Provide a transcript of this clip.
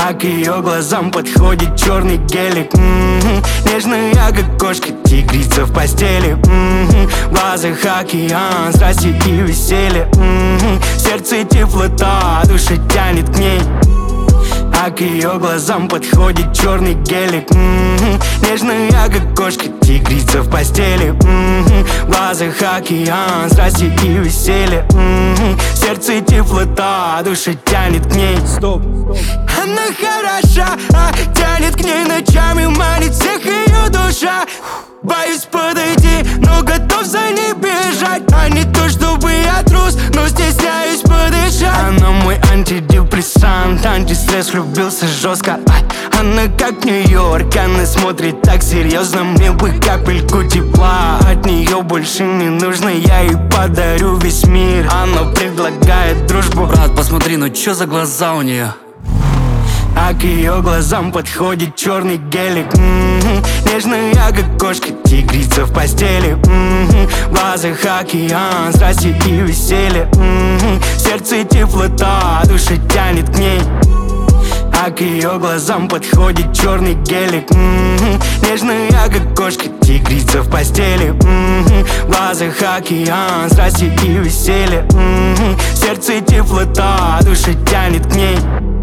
А к ее глазам подходит черный гелик. Нежная, как кошка, тигрица в постели. В глазах океан страсти и веселье. Сердце теплота, душа тянет к ней. А к ее глазам подходит черный гелик. Нежная, как кошка, тигрица в постели. В глазах океан страсти и веселье. Сердце теплота, душа тянет к ней. Стоп. Она хороша, тянет к ней ночами, манит всех ее душа. Боюсь подойти, но готов за ней бежать. А не то, чтобы я трус, но стесняюсь подышать. Она мой антидепрессант, антистресс, влюбился жестко. Она как Нью-Йорк, она смотрит так серьезно. Мне бы капельку тепла, от нее больше не нужно. Я ей подарю весь мир, она предлагает дружбу. Брат, посмотри, ну чё за глаза у нее? А к ее глазам подходит черный гелик. Нежная, как кошка, тигрица в постели. В глазах океан страсти и веселье. Сердце теплота, душа тянет к ней. А к ее глазам подходит черный гелик. Нежная, как кошка, тигрица в постели. В глазах океан страсти и веселье. Сердце теплота, душа тянет к ней.